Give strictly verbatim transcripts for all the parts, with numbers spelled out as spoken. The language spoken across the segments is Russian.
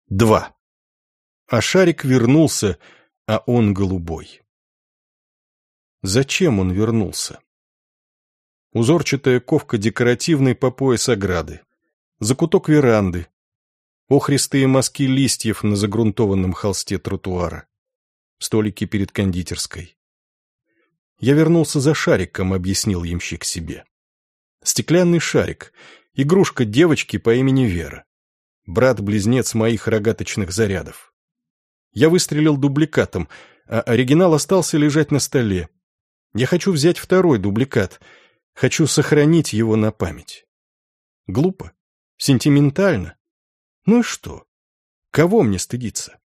Два. А шарик вернулся, а он голубой. Зачем он вернулся? Узорчатая ковка декоративной по пояс ограды, закуток веранды, охристые мазки листьев на загрунтованном холсте тротуара, столики перед кондитерской. «Я вернулся за шариком», — объяснил ямщик себе. Стеклянный шарик, игрушка девочки по имени Вера, брат-близнец моих рогаточных зарядов. Я выстрелил дубликатом, а оригинал остался лежать на столе. Я хочу взять второй дубликат, хочу сохранить его на память. Глупо? Сентиментально? Ну и что? Кого мне стыдиться?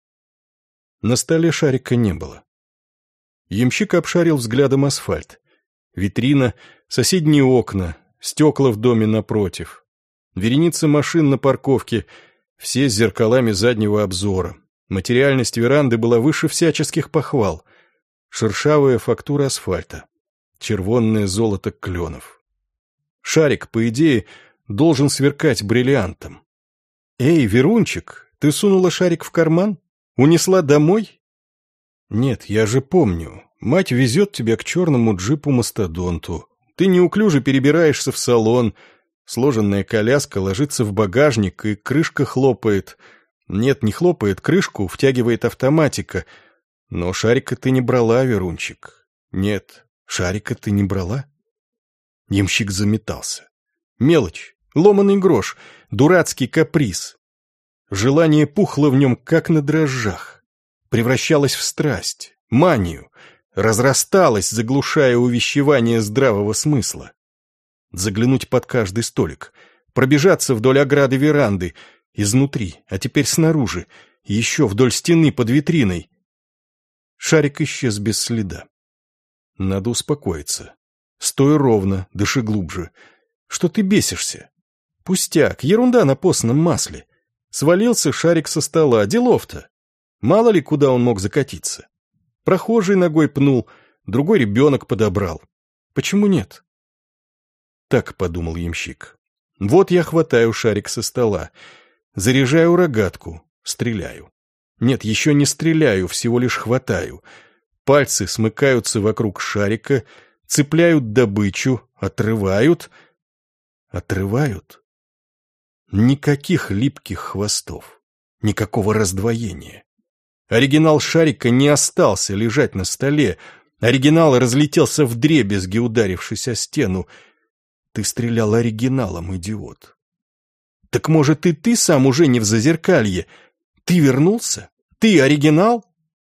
На столе шарика не было. Ямщик обшарил взглядом асфальт. Витрина, соседние окна, стекла в доме напротив. Вереница машин на парковке, все с зеркалами заднего обзора. Материальность веранды была выше всяческих похвал. Шершавая фактура асфальта. Червонное золото кленов. Шарик, по идее, должен сверкать бриллиантом. «Эй, Верунчик, ты сунула шарик в карман? Унесла домой?» «Нет, я же помню. Мать везет тебя к черному джипу-мастодонту. Ты неуклюже перебираешься в салон. Сложенная коляска ложится в багажник, и крышка хлопает. Нет, не хлопает крышку, втягивает автоматика. Но шарика ты не брала, Верунчик. Нет, шарика ты не брала». Ямщик заметался. Мелочь, ломаный грош, дурацкий каприз. Желание пухло в нем, как на дрожжах. Превращалось в страсть, манию, разрасталось, заглушая увещевание здравого смысла. Заглянуть под каждый столик, пробежаться вдоль ограды веранды, изнутри, а теперь снаружи, еще вдоль стены под витриной. Шарик исчез без следа. Надо успокоиться. Стой ровно, дыши глубже. Что ты бесишься? Пустяк, ерунда на постном масле. Свалился шарик со стола, делов-то. Мало ли, куда он мог закатиться. Прохожий ногой пнул, другой ребенок подобрал. Почему нет? Так подумал ямщик. Вот я хватаю шарик со стола, заряжаю рогатку, стреляю. Нет, еще не стреляю, всего лишь хватаю. Пальцы смыкаются вокруг шарика, цепляют добычу, отрывают. Отрывают. Никаких липких хвостов, никакого раздвоения. Оригинал шарика не остался лежать на столе. Оригинал разлетелся вдребезги, ударившись о стену. Ты стрелял оригиналом, идиот. Так может и ты сам уже не в зазеркалье? Ты вернулся? Ты оригинал?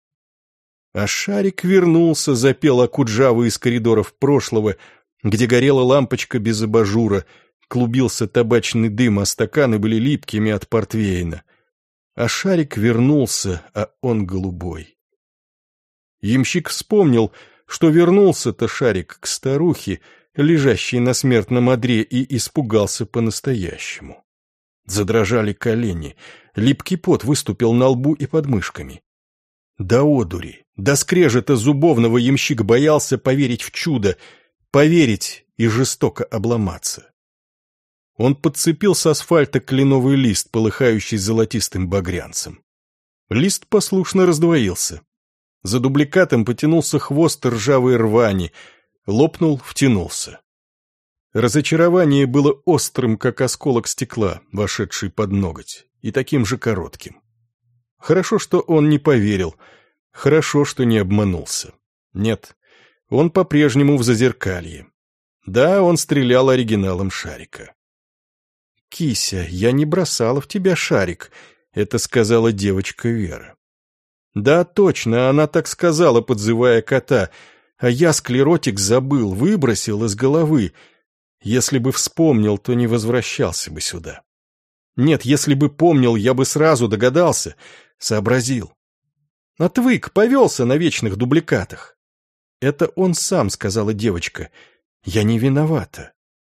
А шарик вернулся, запел Акуджава из коридоров прошлого, где горела лампочка без абажура, клубился табачный дым, а стаканы были липкими от портвейна. А шарик вернулся, а он голубой. Ямщик вспомнил, что вернулся-то шарик к старухе, лежащей на смертном одре, и испугался по-настоящему. Задрожали колени, липкий пот выступил на лбу и под мышками. До одури, до скрежета зубовного ямщик боялся поверить в чудо, поверить и жестоко обломаться. Он подцепил с асфальта кленовый лист, полыхающий золотистым багрянцем. Лист послушно раздвоился. За дубликатом потянулся хвост ржавой рвани, лопнул, втянулся. Разочарование было острым, как осколок стекла, вошедший под ноготь, и таким же коротким. Хорошо, что он не поверил, хорошо, что не обманулся. Нет, он по-прежнему в зазеркалье. Да, он стрелял оригиналом шарика. «Кися, я не бросала в тебя шарик», — это сказала девочка Вера. Да, точно, она так сказала, подзывая кота, а я склеротик забыл, выбросил из головы. Если бы вспомнил, то не возвращался бы сюда. Нет, если бы помнил, я бы сразу догадался, сообразил. Отвык, повелся на вечных дубликатах. Это он сам, сказала девочка. Я не виновата.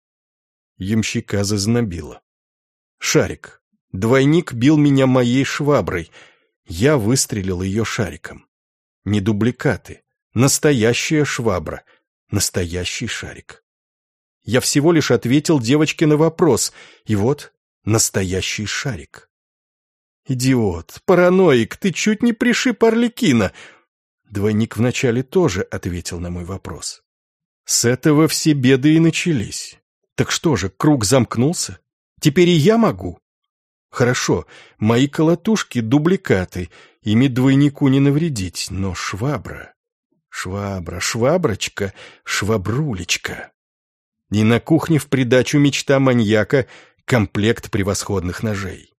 Ямщика зазнобило. Шарик. Двойник бил меня моей шваброй. Я выстрелил ее шариком. Не дубликаты. Настоящая швабра. Настоящий шарик. Я всего лишь ответил девочке на вопрос. И вот настоящий шарик. Идиот, параноик, ты чуть не пришиб Арлекина. Двойник вначале тоже ответил на мой вопрос. С этого все беды и начались. Так что же, круг замкнулся? Теперь и я могу? Хорошо, мои колотушки — дубликаты, ими двойнику не навредить, но швабра... Швабра, шваброчка, швабрулечка. И на кухне в придачу мечта маньяка — комплект превосходных ножей.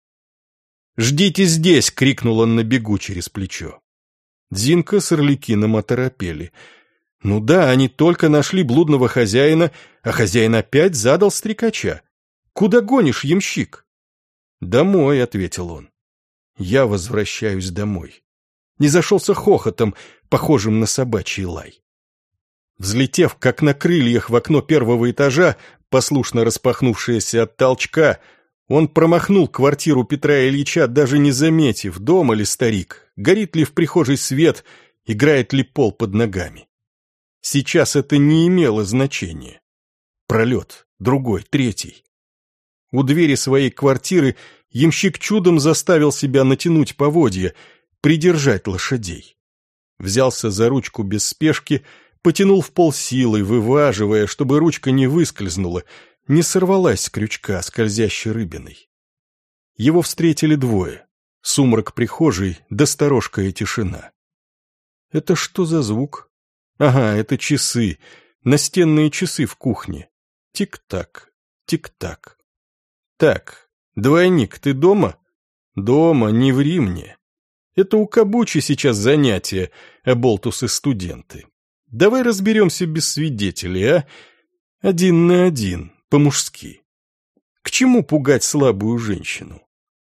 «Ждите здесь!» — крикнул он на бегу через плечо. Зинка с Арлекином оторопели. Ну да, они только нашли блудного хозяина, а хозяин опять задал стрекача. «Куда гонишь, ямщик?» «Домой», — ответил он. «Я возвращаюсь домой». Не зашелся хохотом, похожим на собачий лай. Взлетев, как на крыльях, в окно первого этажа, послушно распахнувшееся от толчка, он промахнул квартиру Петра Ильича, даже не заметив, дома ли старик, горит ли в прихожей свет, играет ли пол под ногами. Сейчас это не имело значения. Пролет, другой, третий. У двери своей квартиры ямщик чудом заставил себя натянуть поводья, придержать лошадей. Взялся за ручку без спешки, потянул в полсилы, вываживая, чтобы ручка не выскользнула, не сорвалась с крючка, скользящей рыбиной. Его встретили двое. Сумрак прихожей, да сторожкая тишина. Это что за звук? Ага, это часы, настенные часы в кухне. Тик-так, тик-так. Так, двойник, ты дома? Дома, не ври мне. Это у Кабучи сейчас занятия, оболтусы-студенты. Давай разберемся без свидетелей, а? Один на один, по-мужски. К чему пугать слабую женщину?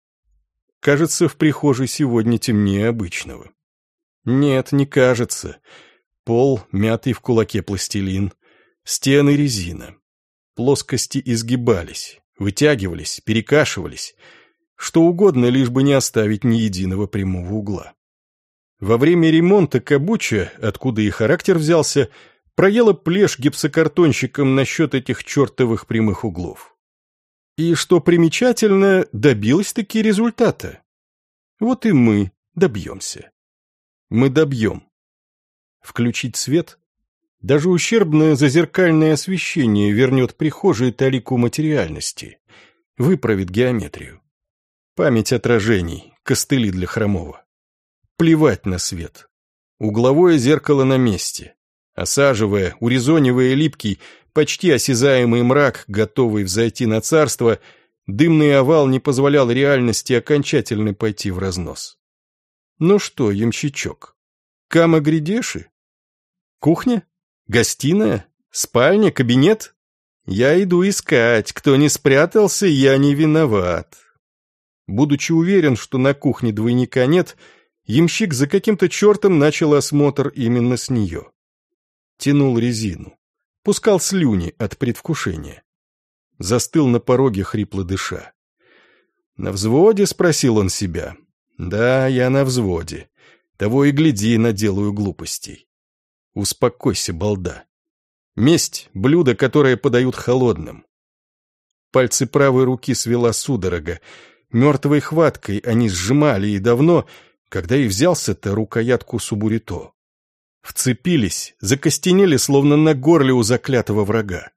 Кажется, в прихожей сегодня темнее обычного. Нет, не кажется. Пол, мятый в кулаке пластилин, стены резина. Плоскости изгибались, вытягивались, перекашивались. Что угодно, лишь бы не оставить ни единого прямого угла. Во время ремонта Кабуча, откуда и характер взялся, проела плешь гипсокартонщиком насчет этих чертовых прямых углов. И, что примечательно, добилась-таки результата. Вот и мы добьемся. Мы добьем. Включить свет? Даже ущербное зазеркальное освещение вернет прихожей талику материальности, выправит геометрию. Память отражений, костыли для хромого. Плевать на свет. Угловое зеркало на месте. Осаживая, урезонивая липкий, почти осязаемый мрак, готовый взойти на царство, дымный овал не позволял реальности окончательно пойти в разнос. Ну что, ямщичок, кама-грядеши? Кухня? Гостиная? Спальня? Кабинет? Я иду искать. Кто не спрятался, я не виноват. Будучи уверен, что на кухне двойника нет, ямщик за каким-то чертом начал осмотр именно с нее. Тянул резину. Пускал слюни от предвкушения. Застыл на пороге, хрипло дыша. «На взводе?» — спросил он себя. «Да, я на взводе. Того и гляди, наделаю глупостей. Успокойся, балда. Месть — блюдо, которое подают холодным». Пальцы правой руки свела судорога. Мертвой хваткой они сжимали и давно, когда и взялся-то рукоятку субурито. Вцепились, закостенели, словно на горле у заклятого врага.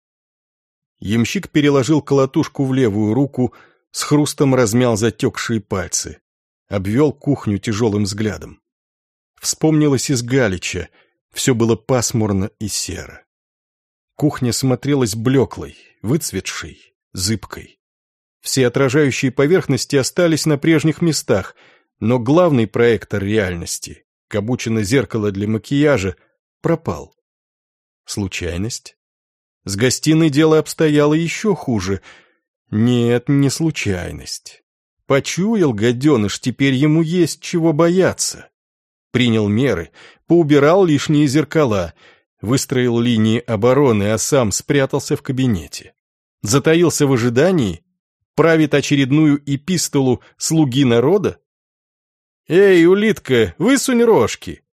Ямщик переложил колотушку в левую руку, с хрустом размял затекшие пальцы, обвел кухню тяжелым взглядом. Вспомнилось из Галича, все было пасмурно и серо. Кухня смотрелась блеклой, выцветшей, зыбкой. Все отражающие поверхности остались на прежних местах, но главный проектор реальности, Кабучино зеркало для макияжа, пропал. Случайность? С гостиной дело обстояло еще хуже. Нет, не случайность. Почуял гаденыш, теперь ему есть чего бояться. Принял меры, поубирал лишние зеркала, выстроил линии обороны, а сам спрятался в кабинете. Затаился в ожидании? Правит очередную эпистолу «Слуги народа»? «Эй, улитка, высунь рожки!»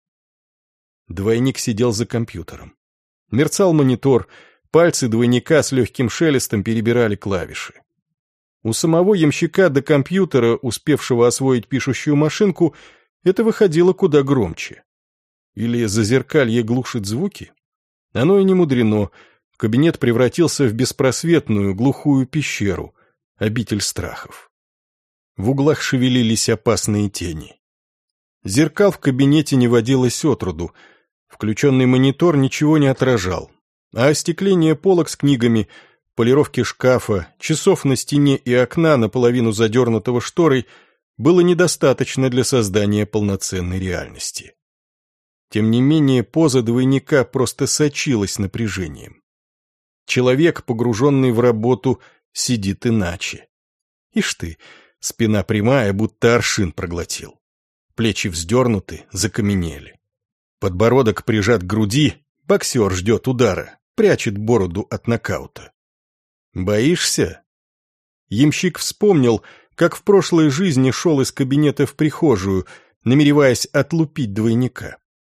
Двойник сидел за компьютером. Мерцал монитор, пальцы двойника с легким шелестом перебирали клавиши. У самого ямщика до компьютера, успевшего освоить пишущую машинку, это выходило куда громче. Или зазеркалье глушит звуки? Оно и не мудрено. Кабинет превратился в беспросветную, глухую пещеру, обитель страхов. В углах шевелились опасные тени. Зеркал в кабинете не водилось отроду. Включенный монитор ничего не отражал. А остекление полок с книгами, полировки шкафа, часов на стене и окна, наполовину задернутого шторой, было недостаточно для создания полноценной реальности. Тем не менее, поза двойника просто сочилась напряжением. Человек, погруженный в работу, сидит иначе. Ишь ты, спина прямая, будто аршин проглотил. Плечи вздернуты, закаменели. Подбородок прижат к груди, боксер ждет удара, прячет бороду от нокаута. «Боишься?» Ямщик вспомнил, как в прошлой жизни шел из кабинета в прихожую, намереваясь отлупить двойника.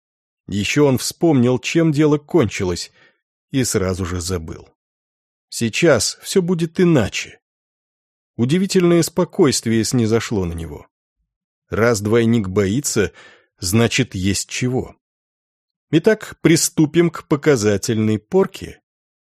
Еще он вспомнил, чем дело кончилось, и сразу же забыл. Сейчас все будет иначе. Удивительное спокойствие снизошло на него. Раз двойник боится, значит, есть чего. Итак, приступим к показательной порке.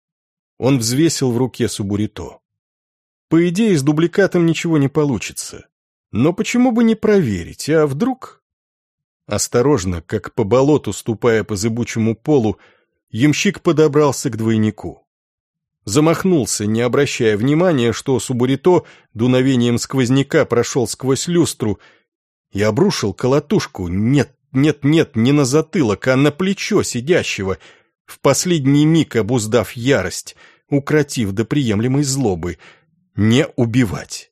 Он взвесил в руке субурито. По идее, с дубликатом ничего не получится. Но почему бы не проверить, а вдруг... Осторожно, как по болоту, ступая по зыбучему полу, ямщик подобрался к двойнику. Замахнулся, не обращая внимания, что субурито дуновением сквозняка прошел сквозь люстру и обрушил колотушку, нет, нет, нет, не на затылок, а на плечо сидящего, в последний миг обуздав ярость, укротив до приемлемой злобы, не убивать.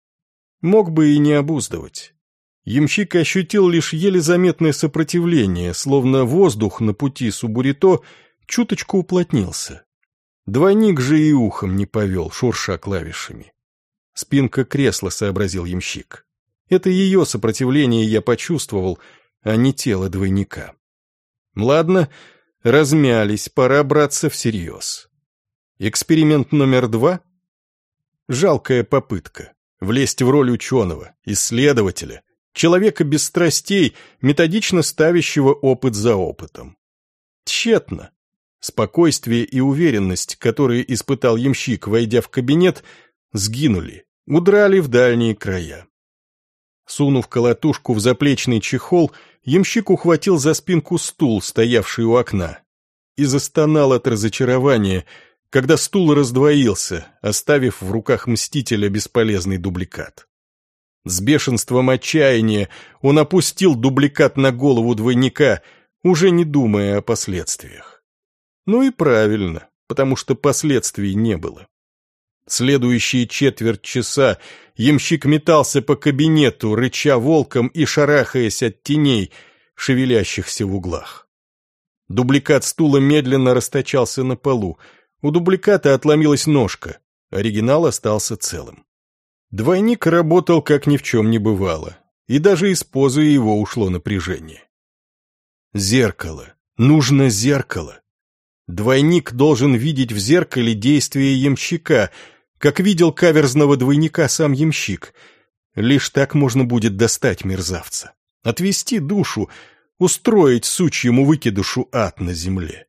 Мог бы и не обуздывать. Ямщик ощутил лишь еле заметное сопротивление, словно воздух на пути субурито чуточку уплотнился. Двойник же и ухом не повел, шурша клавишами. Спинка кресла, сообразил ямщик. Это ее сопротивление я почувствовал, а не тело двойника. Ладно, размялись, пора браться всерьез. Эксперимент номер два? Жалкая попытка. Влезть в роль ученого, исследователя, человека без страстей, методично ставящего опыт за опытом. Тщетно. Спокойствие и уверенность, которые испытал ямщик, войдя в кабинет, сгинули, удрали в дальние края. Сунув колотушку в заплечный чехол, ямщик ухватил за спинку стул, стоявший у окна, и застонал от разочарования, когда стул раздвоился, оставив в руках мстителя бесполезный дубликат. С бешенством отчаяния он опустил дубликат на голову двойника, уже не думая о последствиях. Ну и правильно, потому что последствий не было. Следующие четверть часа ямщик метался по кабинету, рыча волком и шарахаясь от теней, шевелящихся в углах. Дубликат стула медленно расточался на полу, у дубликата отломилась ножка, оригинал остался целым. Двойник работал, как ни в чем не бывало, и даже из позы его ушло напряжение. Зеркало. Нужно зеркало. Двойник должен видеть в зеркале действия ямщика, как видел каверзного двойника сам ямщик. Лишь так можно будет достать мерзавца, отвести душу, устроить сучьему выкидышу ад на земле.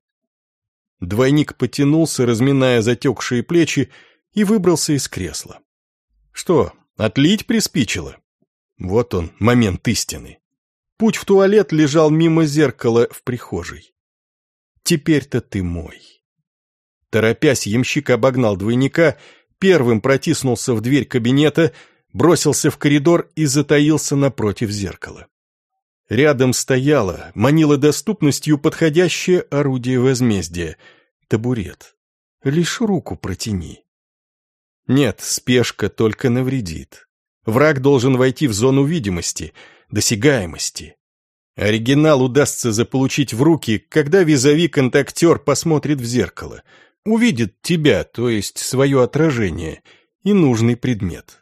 Двойник потянулся, разминая затекшие плечи, и выбрался из кресла. Что, отлить приспичило? Вот он, момент истины. Путь в туалет лежал мимо зеркала в прихожей. Теперь-то ты мой. Торопясь, ямщик обогнал двойника, первым протиснулся в дверь кабинета, бросился в коридор и затаился напротив зеркала. Рядом стояло, манило доступностью подходящее орудие возмездия — табурет. Лишь руку протяни. Нет, спешка только навредит. Враг должен войти в зону видимости, досягаемости. Оригинал удастся заполучить в руки, когда визави-контактер посмотрит в зеркало, увидит тебя, то есть свое отражение, и нужный предмет.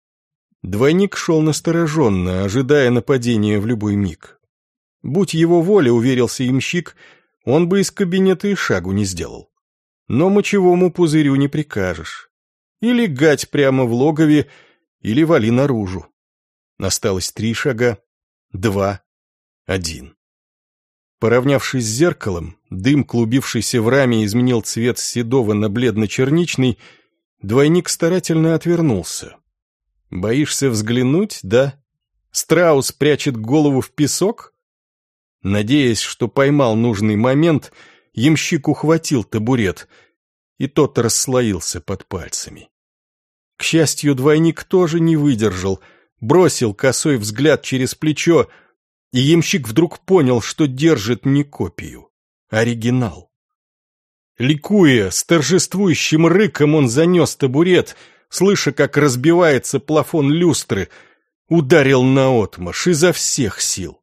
Двойник шел настороженно, ожидая нападения в любой миг. Будь его воля, уверился ямщик, он бы из кабинета и шагу не сделал. Но мочевому пузырю не прикажешь. Или гать прямо в логове, или вали наружу. Осталось три шага, два, один. Поравнявшись с зеркалом, дым, клубившийся в раме, изменил цвет с седого на бледно-черничный, двойник старательно отвернулся. «Боишься взглянуть, да? Страус прячет голову в песок?» Надеясь, что поймал нужный момент, ямщик ухватил табурет, и тот расслоился под пальцами. К счастью, двойник тоже не выдержал, бросил косой взгляд через плечо, и ямщик вдруг понял, что держит не копию, а оригинал. Ликуя, с торжествующим рыком он занес табурет, слыша, как разбивается плафон люстры, ударил наотмашь изо всех сил.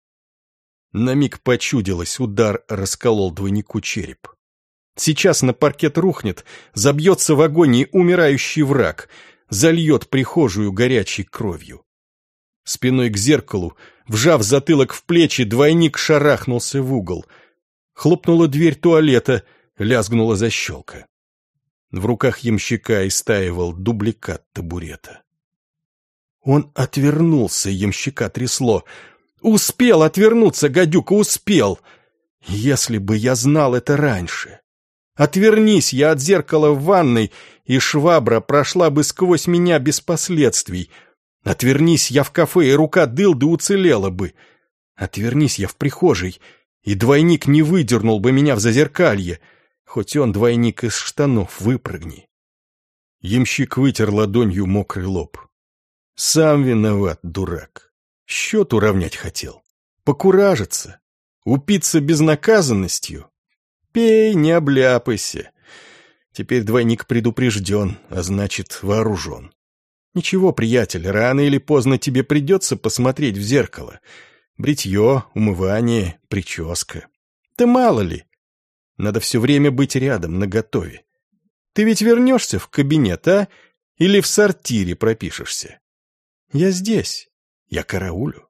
На миг почудилось, удар расколол двойнику череп. Сейчас на паркет рухнет, забьется в агонии умирающий враг, зальет прихожую горячей кровью. Спиной к зеркалу, вжав затылок в плечи, двойник шарахнулся в угол. Хлопнула дверь туалета, лязгнула защелка. В руках ямщика истаивал дубликат табурета. Он отвернулся, ямщика трясло. Успел отвернуться, гадюка, успел! Если бы я знал это раньше! Отвернись я от зеркала в ванной, и швабра прошла бы сквозь меня без последствий. Отвернись я в кафе, и рука дылды уцелела бы. Отвернись я в прихожей, и двойник не выдернул бы меня в зазеркалье, хоть он, двойник, из штанов выпрыгни. Ямщик вытер ладонью мокрый лоб. Сам виноват, дурак. Счет уравнять хотел. Покуражиться. Упиться безнаказанностью. Пей, не обляпайся. Теперь двойник предупрежден, а значит вооружен. Ничего, приятель, рано или поздно тебе придется посмотреть в зеркало. Бритье, умывание, прическа. Да мало ли. Надо все время быть рядом, наготове. Ты ведь вернешься в кабинет, а? Или в сортире пропишешься? Я здесь. Я караулю.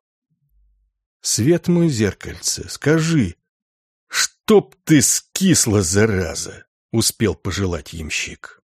Свет мой, зеркальце, скажи, чтоб ты скисла, зараза, успел пожелать ямщик.